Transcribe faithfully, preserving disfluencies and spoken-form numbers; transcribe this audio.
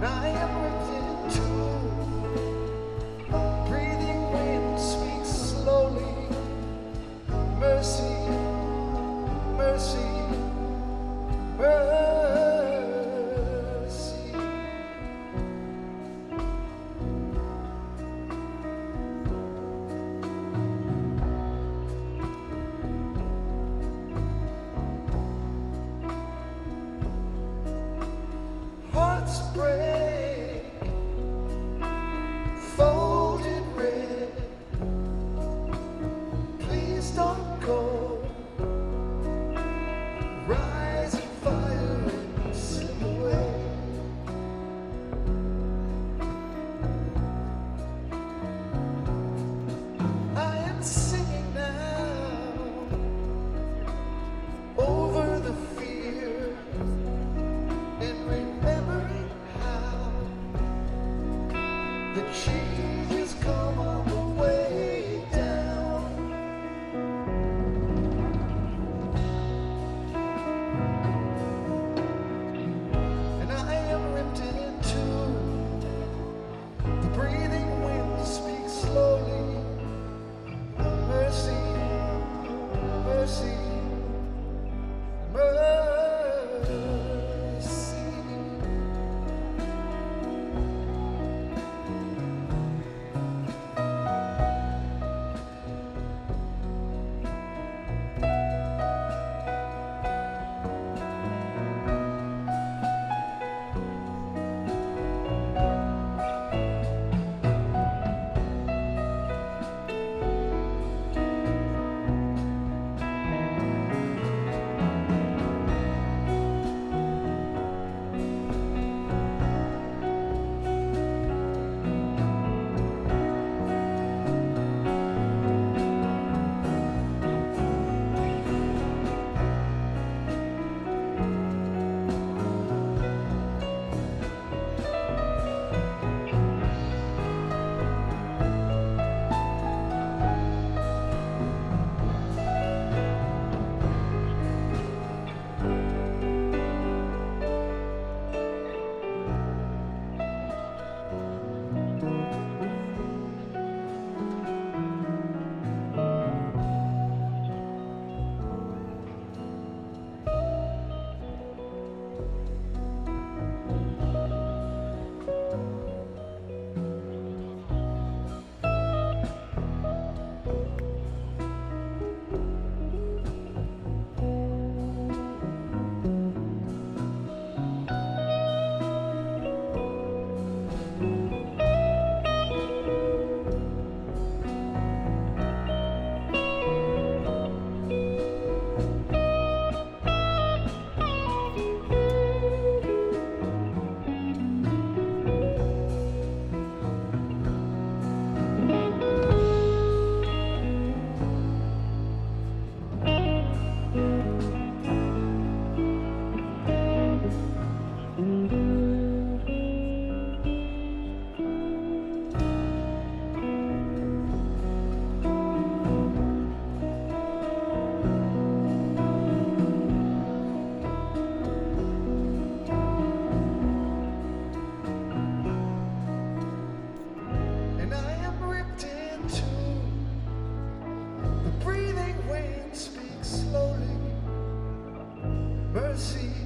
And I am ripped in two. Breathing wind speaks slowly. Mercy, mercy, mercy. Hearts break, folded red. Please don't go. Rising fire and slip away. I am singing now over the fear and remembering how the changes come on the way down. And I am ripped in two. The breathing wind speaks slowly. Mercy, mercy, mercy. And I am ripped in two. The breathing wind speaks slowly. Mercy.